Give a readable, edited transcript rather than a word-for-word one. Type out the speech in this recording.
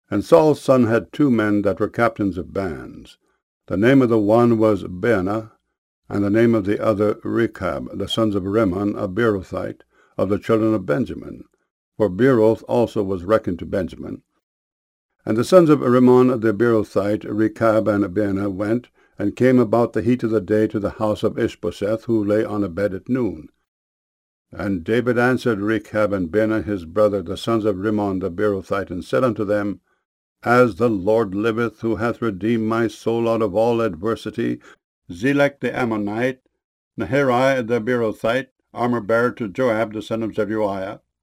And Saul's son had 2 men that were captains of bands. The name of the one was Baanah, and the name of the other Rechab, the sons of Rimmon, a Beerothite, of the children of Benjamin. For Beeroth also was reckoned to Benjamin. And the sons of Rimmon the Beerothite, Rechab and Baanah, went, and came about the heat of the day to the house of Ishbosheth, who lay on a bed at noon. And David answered Rechab and Baanah his brother, the sons of Rimmon the Beerothite, and said unto them, As the Lord liveth, who hath redeemed my soul out of all adversity, Zelek the Ammonite, Naharai the Beerothite, armor-bearer to Joab the son of Zeruiah,